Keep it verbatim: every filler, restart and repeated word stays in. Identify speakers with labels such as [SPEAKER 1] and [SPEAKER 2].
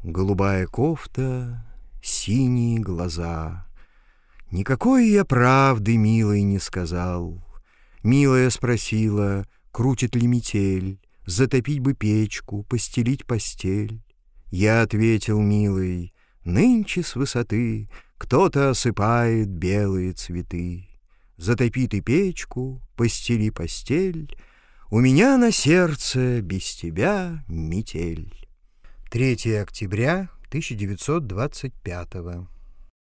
[SPEAKER 1] голубая кофта, синие глаза. Никакой я правды, милой, не сказал. Милая спросила, крутит ли метель, затопить бы печку, постелить постель. Я ответил, милый, нынче с высоты кто-то осыпает белые цветы. Затопи ты печку, постели постель, у меня на сердце без тебя метель. третьего октября тысяча девятьсот двадцать пятого.